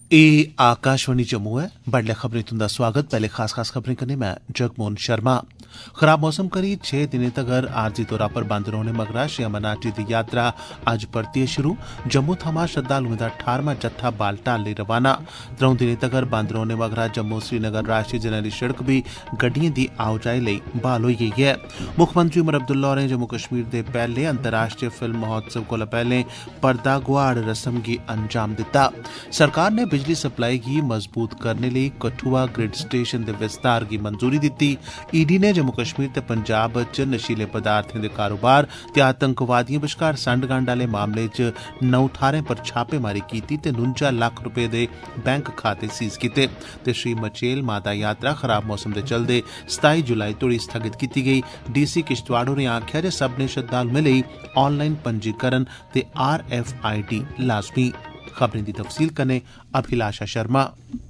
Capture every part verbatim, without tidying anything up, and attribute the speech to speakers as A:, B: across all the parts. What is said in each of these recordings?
A: ए आकाशवाणी जम्मू है। बडलै खबरें तुंदा स्वागत। पहले खास खास खबरें कन्नै मैं जगमोहन शर्मा। खराब मौसम करी छे दिनें तगर आरजी तौरा पर बंद रौहने मगरा श्री अमरनाथ जी दी यात्रा अज्ज परतियै शुरू। जम्मू थमां श्रद्धालुएं दा ठारमां जत्था बालटाल लेई रवाना। त्रौं दिनें तगर बंद रौहने मगरा जम्मू श्रीनगर राष्ट्रीय जरनैली सड़क बी गड्डिएं दी आओजाई लेई बहाल होई गेई है। मुक्खमंत्री उमर अब्दुल्ला होरें जम्मू कश्मीर दे पैहले अंतर्राष्ट्रीय फिल्म महोत्सव कोला पैहले पर्दा गुआड़ रस्म गी अंजाम दित्ता। सरकार ने बिजली सप्लाई गी मजबूत करने लेई कठुआ ग्रिड स्टेशन दे विस्तार गी मंजूरी दित्ती। ईडी ने जम्मू कश्मीर ते पंजाब च नशीले पदार्थें दे कारोबार ते आतंकवादियों बश्कार संडगंड आले मामले च नौ थाहरें पर छापेमारी कीती ते नुंजा लक्ख रुपए दे बैंक खाते सीज कीते। ते श्री मचेल माता यात्रा खराब मौसम दे चलदे सताई जुलाई तोड़ी स्थगित कीती गई। डीसी किश्तवाड़ होरें आखेआ जे सब्भनें श्रद्धालुएं लेई ऑनलाइन पंजीकरण ते आर एफ आई डी लाजमी। खबरें दी तफसील कन्नै अभिलाषा शर्मा।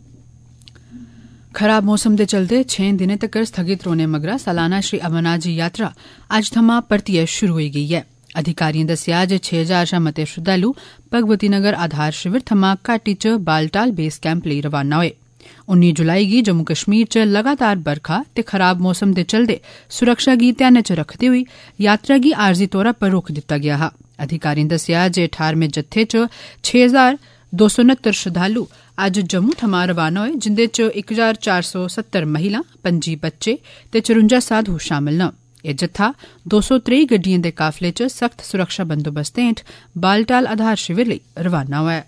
B: खराब मौसम दे चलदे छे दिनें तक्कर स्थगित रौहने मगरा सालाना श्री अमरनाथ जी यात्रा अज्ज थमां परतियै शुरू होई गेई ऐ। अधिकारिएं दस्सेआ जे छे हजार शा मते श्रद्धालु भगवती नगर आधार शिविर थमां घाटी च बालटाल बेस कैंप लेई रवाना होए। उन्नी जुलाई गी जम्मू कश्मीर च लगातार बरखा ते खराब मौसम दे चलदे सुरक्षा गी ध्यानै च रखदे होई यात्रा गी आरजी तौरा पर रोक दित्ता गेआ हा। अधिकारिएं दस्सेआ जे ठारमें जत्थे च छे हजार दो सौ नत्तर श्रद्धालु अज्ज जम्मू थमां रवाना होए, जिंदे च इक हजार चार सौ सत्तर महिलां, पंजी बच्चे ते चरुंजा साधु शामिल न। एह जत्था दो सौ त्रेई गड्डिएं दे काफले च सख्त सुरक्षा बंदोबस्तें हेठ बालटाल आधार शिविर लेई रवाना होआ।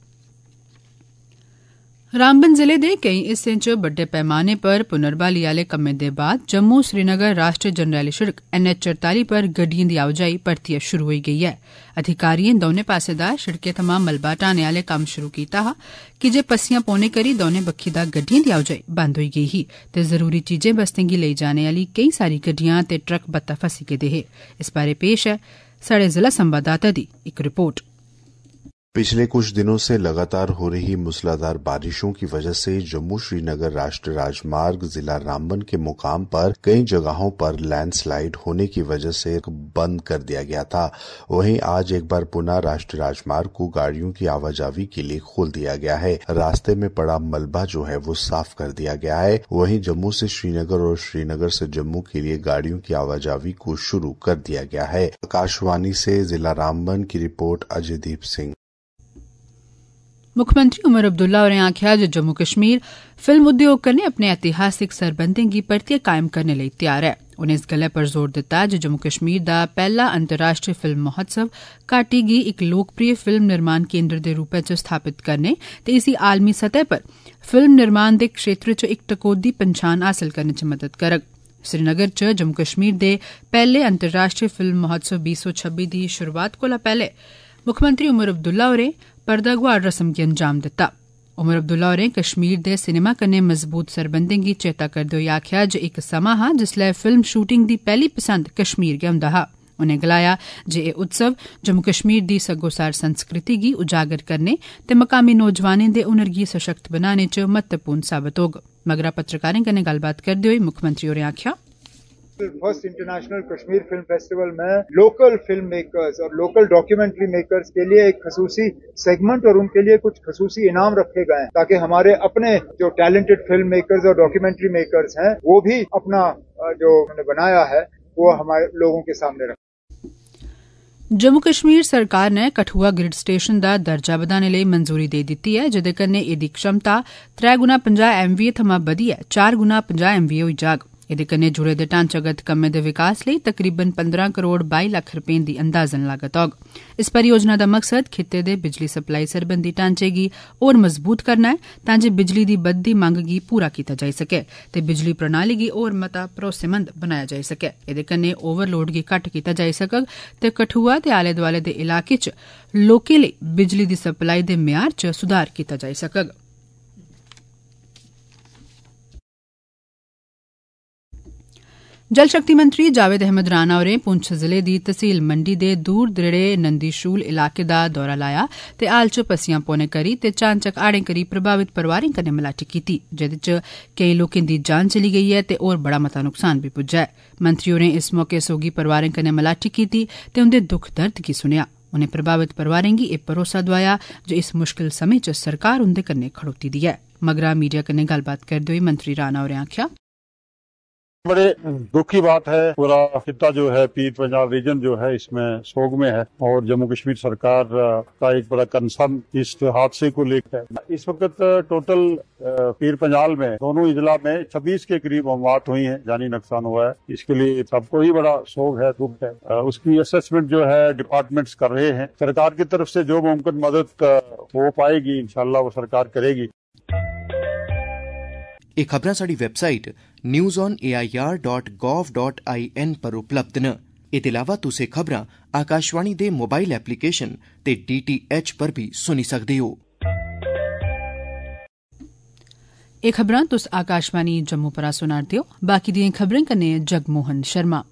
B: रामबन जिले दे केई हिस्सें च बड्डे पैमाने पर पुनर्बहाली आले कम्में दे बाद जम्मू श्रीनगर राष्ट्रीय जरनैली सड़क एन एच चरताली पर गड्डिएं दी आओजाई परतियै शुरू होई गेई ऐ। अधिकारिएं दौनें पास्से दा सड़कें थमां मलबा हटाने आले कम्म शुरू कीता हा कि जे पस्सियां पौने करी दौनें बक्खी दा गड्डिएं दी आओजाई बंद होई गेई ही ते जरूरी चीजें बस्तें गी लेई जाने आली केई सारी गड्डियां ते ट्रक बत्ता फसी गेदे हे। इस बारे पेश है साढ़े जिला संवाददाता दी एक रिपोर्ट।
C: पिछले कुछ दिनों से लगातार हो रही मूसलाधार बारिशों की वजह से जम्मू श्रीनगर राष्ट्रीय राजमार्ग जिला रामबन के मुकाम पर कई जगहों पर लैंडस्लाइड होने की वजह से बंद कर दिया गया था। वहीं आज एक बार पुनः राष्ट्रीय राजमार्ग को गाड़ियों की आवाजाही के लिए खोल दिया गया है। रास्ते में पड़ा मलबा जो है वो साफ कर दिया गया है। वहीं जम्मू से श्रीनगर और श्रीनगर से जम्मू के लिए गाड़ियों की आवाजाही को शुरू कर दिया गया है। आकाशवाणी से जिला रामबन की रिपोर्ट अजयदीप सिंह।
B: मुक्खमंत्री उमर अब्दुल्ला होरें आखेआ जे जम्मू कश्मीर फिल्म उद्योग कन्नै अपने ऐतिहासिक सरबंधें गी परतियै कायम करने लेई तैयार ऐ। उनें इस गल्लै पर जोर दित्ता जे जम्मू कश्मीर दा पैहला अंतर्राष्ट्रीय फिल्म महोत्सव घाटी गी इक लोकप्रिय फिल्म निर्माण केन्द्र दे रूपै च स्थापित करने ते इसी आलमी सतह पर फिल्म निर्माण दे क्षेत्र च इक टकोह्दी पंछान हासल करने च मदद करग। श्रीनगर च जम्मू कश्मीर दे पैहले अंतर्राष्ट्रीय फिल्म महोत्सव बीस सौ छब्बी दी शुरूआत कोला पैहले मुक्खमंत्री उमर अब्दुल्ला होरें पर्दा गुआड़ रस्म गी अंजाम दित्ता। उमर अब्दुल्ला होरें कश्मीर दे सिनेमा कन्नै मजबूत सरबंधें गी चेता करदे होई आखेआ जे इक समां हा जिसलै फिल्म शूटिंग दी पैहली पसंद कश्मीर गै हुंदा हा। उनें गलाया जे एह उत्सव जम्मू कश्मीर दी सग्गोसार संस्कृति गी उजागर करने ते मकामी नौजवानें दे हुनर गी सशक्त बनाने च महत्वपूर्ण साबत होग। मगरा पत्रकारें कन्नै गल्लबात करदे होई मुक्खमंत्री होरें आखेआ
D: first international Kashmir film festival में लोकल फिल्म मेकर्स और लोकल डॉक्यूमेंट्री मेकर्स के लिए एक खसूसी सेगमेंट और उनके लिए कुछ खसूसी इनाम रखे गए हैं ताकि हमारे अपने जो टैलेंटेड फिल्म मेकर्स और डॉक्यूमेंट्री मेकर्स हैं वो भी अपना जो उन्होंने बनाया है वो हमारे लोगों के सामने रखें।
B: जम्मू कश्मीर सरकार ने कठुआ ग्रिड स्टेशन दा दर्जा बधाने लेई मंजूरी देई दित्ती ऐ, जेदे कन्नै एह्दी क्षमता त्रै गुना पंजाह् एमवीए थमां बधियै चार गुना पंजाह् एमवीए होई जाग। एह्दे कन्नै जुड़े दे ढांचागत कम्में दे विकास लेई तकरीबन पंद्रह करोड़ बाई लक्ख रपें दी अंदाजन लागत होग। इस परियोजना दा मकसद खित्ते दे बिजली सप्लाई सरबंधी ढांचे गी होर मजबूत करना ऐ तां जे बिजली दी बधदी मंग गी पूरा कीता जाई सकै ते बिजली प्रणाली गी होर मता भरोसेमंद बनाया जाई सकै। एह्दे कन्नै ओवरलोड गी घट्ट कीता जाई सकग ते कठुआ ते आले दुआले दे इलाके च लोकें लेई बिजली दी सप्लाई दे म्यार च सुधार कीता जाई सकग। जल शक्ति मंत्री जावेद अहमद राणा होरें पुंछ जिले दी तहसील मंडी दे दूर दरेड़े नंदीशूल इलाके दा दौरा लाया ते हाल च पस्सियां पौने करी ते चानचक हाड़ें करी प्रभावित परिवारें कन्नै मलाटी कीती, जेदे च केई लोकें दी जान चली गेई ऐ ते होर बड़ा मता नुकसान बी पुज्जा ऐ। मंत्री होरें इस मौके सोगी परिवारें कन्नै मलाटी कीती ते उंदे दुख दर्द गी सुनेआ। उनें प्रभावित परिवारें गी एह् भरोसा दोआया जे इस मुश्किल समें च सरकार उंदे कन्नै खड़ोती दी ऐ। मगरा मीडिया कन्नै गल्लबात करदे होई मंत्री राणा होरें आखेआ,
E: बड़े दुख की बात है, पूरा खित्ता जो है पीर पंजाब रीजन जो है इसमें सोग में है और जम्मू कश्मीर सरकार का एक बड़ा कंसर्न इस हादसे को लेकर है। इस वक्त टोटल पीर पंजाब में दोनों इजला में छब्बीस के करीब अमवात हुई हैं, जानी नुकसान हुआ है। इसके लिए सबको ही बड़ा सोग है, दुख है। उसकी असेसमेंट जो है डिपार्टमेंट्स कर रहे हैं। सरकार की तरफ से जो मुमकिन मदद हो पाएगी इंशाल्लाह वो सरकार करेगी।
F: ਇਹ ਖਬਰਾਂ ਸਾਡੀ website news on A I R dot gov dot in ਐਨ ਪਰ ਉਪਲਬਧ ਨੇ। ਇਹਦੇ ਇਲਾਵਾ ਤੁਸੀਂ ਖਬਰਾਂ ਆਕਾਸ਼ਵਾਣੀ ਦੇ ਮੋਬਾਈਲ ਐਪਲੀਕੇਸ਼ਨ ਤੇ ਡੀ ਟੀ ਐਚ ਪਰ ਵੀ ਸੁਣੀ ਸਕਦੇ ਹੋ।
B: ਇਹ ਖਬਰਾਂ ਤੁਸ ਆਕਾਸ਼ਵਾਣੀ ਜੰਮੂ ਪਰਾ ਸੁਣਾਰਦੇ ਹੋ। बाकी दियां खबरें कन्नै जगमोहन शर्मा।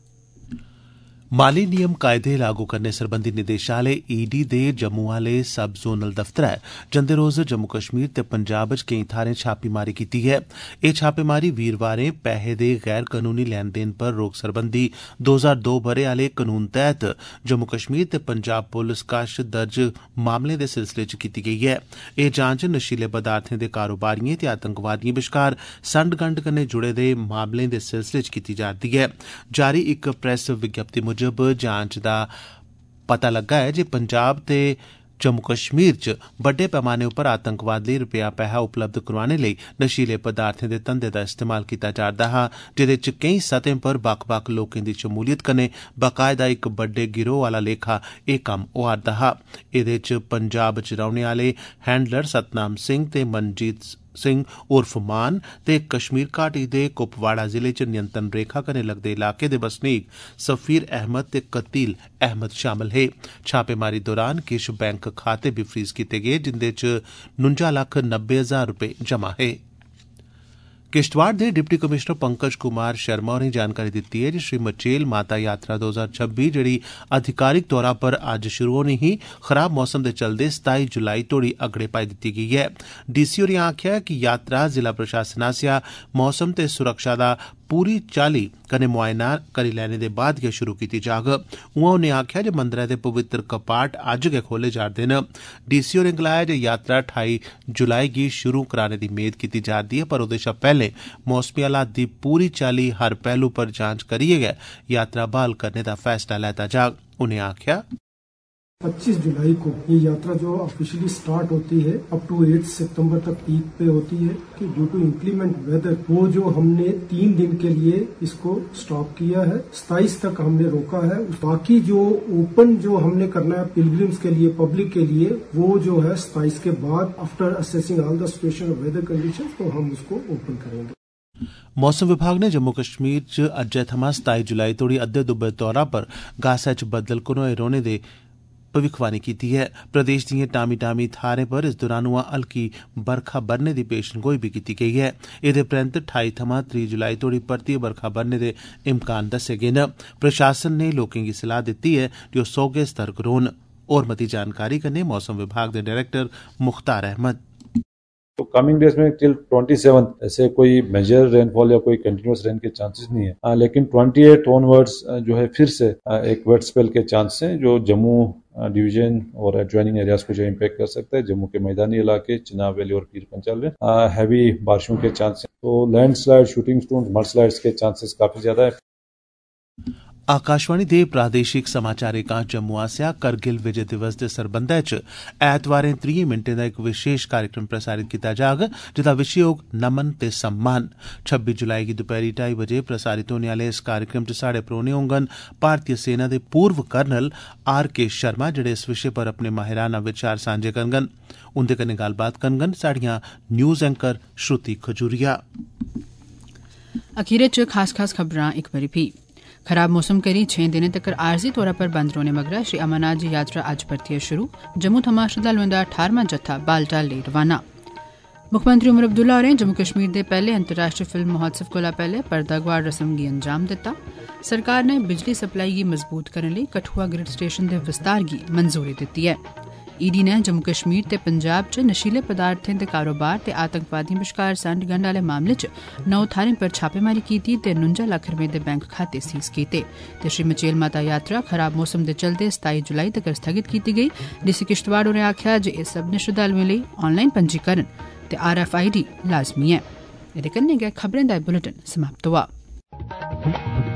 A: माली नियम कायदे लागू करने सरबंधी निदेशालय ईडी दे जम्मू आले सब जोनल दफ्तरै जंदे रोज जम्मू कश्मीर ते पंजाब च केई थाहरें छापेमारी कीती ऐ। एह छापेमारी वीरवारें पैहे दे गैर कनूनी लैन देन पर रोक सरबंधी दो हजार दो बरे आले कनून तैहत जम्मू कश्मीर ते पंजाब पुलिस कश दर्ज मामलें दे सिलसिले च कीती गेई ऐ। एह जांच नशीले पदार्थें दे कारोबारिएं ते आतंकवादिएं बश्कार संड गंढ कन्नै जुड़े दे मामलें दे सिलसिले च कीती जा'रदी ऐ। जारी इक प्रेस विज्ञप्ति मुजब जांच दा पता लग्गा है जे पंजाब ते जम्मू कश्मीर च बड्डे पैमाने उप्पर आतंकवाद लेई रपेआ पैहा उपलब्ध करोआने लेई नशीले पदार्थें दे धंधे दा इस्तेमाल कीता जा'रदा हा, जेह्दे च केई सतहें पर बक्ख-बक्ख लोकें दी शमूलियत कन्नै बाकायदा इक बड्डे गिरोह आला लेखा एह् कम्म होआ'रदा हा। एह्दे च पंजाब च रौह्ने आले हैंडलर सतनाम सिंह ते मनजीत सिंह उर्फ मान ते कश्मीर घाटी दे कुपवाड़ा जिले च नियंत्रण रेखा कन्नै लगदे इलाके दे बसनीक सफीर अहमद ते कतील अहमद शामल हे। छापेमारी दौरान किश बैंक खाते बी फ्रीज कीते गे जिंदे च नुंजा लक्ख नब्बे हजार रपे जमा हे। किश्तवाड़ दे डिप्टी कमिश्नर पंकज कुमार शर्मा होरें जानकारी दित्ती है जे श्री मचेल माता यात्रा दो हजार छब्बी जेड़ी अधिकारिक तौरा पर अज्ज शुरू होनी ही, खराब मौसम दे चलदे सताई जुलाई तोड़ी अगड़े पाई दित्ती गेई ऐ। डीसी होरें आखेआ कि यात्रा जिला प्रशासन आसेआ मौसम ते सुरक्षा दा पूरी चाली कन्नै मुआयना करी लैने दे बाद गै शुरू कीती जाग। उआं उनें आखेआ जे मंदरै दे पवित्र कपाट अज्ज गै खोले जा'रदे न। डीसी होरें गलाया जे यात्रा ठाई जुलाई गी शुरू कराने दी मेद कीती जा'रदी ऐ, पर ओह्दे शा पैह्ले मौसमी हालात दी पूरी चाली हर पैह्लू पर जांच करियै गै यात्रा बहाल करने दा फैसला लैता जाग। उनें आखेआ
G: पच्चीस जुलाई को ये यात्रा जो ऑफिशियली स्टार्ट होती है अप टू आठ सितंबर तक पीक पे होती है कि ड्यू टू इंप्लीमेंट वेदर वो जो हमने तीन दिन के लिए इसको स्टॉप किया है, सताईस तक हमने रोका है। बाकी जो ओपन जो हमने करना है पिलग्रिम्स के लिए, पब्लिक के लिए, वो जो है सताईस के बाद after assessing all the situation of weather conditions तो हम उसको ओपन करेंगे।
A: मौसम विभाग ने जम्मू कश्मीर च अज्जै थमां सताई जुलाई तोड़ी अद्धे दुब्बे तौरा पर गासा च बदल घनोए रौह्ने दे भविक्खवाणी कीती है। प्रदेश दिएं टामी टामी थाहरें पर इस दौरान उआं हल्की बरखा बरने दी पेशनगोई भी कीती गेई है। एह्दे परैंत ठाई थमां त्रीह् जुलाई तोड़ी परतियै बरखा बरने दे इम्कान दस्से गे न। प्रशासन ने लोकें गी सलाह दित्ती है जे ओह् सौह्गे सतर्क रौह्न। होर मती जानकारी कन्नै मौसम विभाग दे डायरेक्टर मुख्तार अहमद।
H: तो कमिंग डेज में टिल सत्ताईस ऐसे कोई मेजर रेनफॉल या कोई कंटिन्यूअस रेन के चांसेस नहीं है, आ, लेकिन अट्ठाईस ऑनवर्ड्स जो है फिर से आ, एक वेट स्पेल के चांस हैं जो जम्मू डिवीजन और एडजॉइनिंग एरियाज को जो इम्पैक्ट कर सकता है। जम्मू के मैदानी इलाके, चिनाब वैली और पीर पंजाल में हैवी बारिशों के चांस हैं, तो लैंडस्लाइड, शूटिंग स्टोन, मडस्लाइड्स के चांसेस काफी ज्यादा है।
A: आकाशवाणी दे प्रादेशिक समाचार एकांश जम्मू आसेआ करगिल विजय दिवस दे सरबंधै च ऐतवारें त्रीह् मिंटें दा इक विशेष कार्यक्रम प्रसारित कीता जाग, जेदा विशे होग नमन ते सम्मान। छब्बी जुलाई गी दपैह्री ढाई बजे प्रसारित होने आह्ले इस कार्यक्रम च साढ़े परौह्ने होङन भारतीय सेना दे पूर्व कर्नल आर के शर्मा, जेह्ड़े इस विशे पर अपने माहिराना विचार सांझे करङन। उंदे कन्नै गल्लबात करङन साढ़ियां न्यूज़ एंकर श्रुति खजूरिया।
B: अखीरे च खास खास खबरां इक बारी फ्ही। खराब मौसम करी छे दिनें तक्कर आरजी तौरा पर बंद रौह्ने मगरा श्री अमरनाथ जी यात्रा अज्ज परतियै शुरू। जम्मू थमां श्रद्धालुएं दा ठारवां जत्था बालटाल लेई रवाना। मुक्खमंत्री उमर अब्दुल्ला होरें जम्मू कश्मीर दे पैह्ले अंतर्राष्ट्रीय फिल्म महोत्सव कोला पैह्ले पर्दा गुआड़ रस्म गी अंजाम दित्ता। सरकार नै बिजली सप्लाई गी मजबूत करने लेई कठुआ ग्रिड स्टेशन दे विस्तार गी मंजूरी दित्ती ऐ। ईडी ने जम्मू कश्मीर ते पंजाब च नशीले पदार्थें दे कारोबार ते आतंकवादियों बश्कार संड गंढ आह्ले मामले च नौ थाह्रें पर छापेमारी कीती ते नुंजा लक्ख रपें दे बैंक खाते सीज कीते ते श्री मचेल माता यात्रा खराब मौसम दे चलदे सताई जुलाई तगर स्थगित कीती गेई। डीसी किश्तवाड़ होरें आखेआ जे इस सब्भनें श्रद्धालुएं लेई ऑनलाइन पंजीकरण ते आर एफ आई डी लाजमी ऐ। एह्दे कन्नै गै खबरें दा बुलेटिन समाप्त होआ।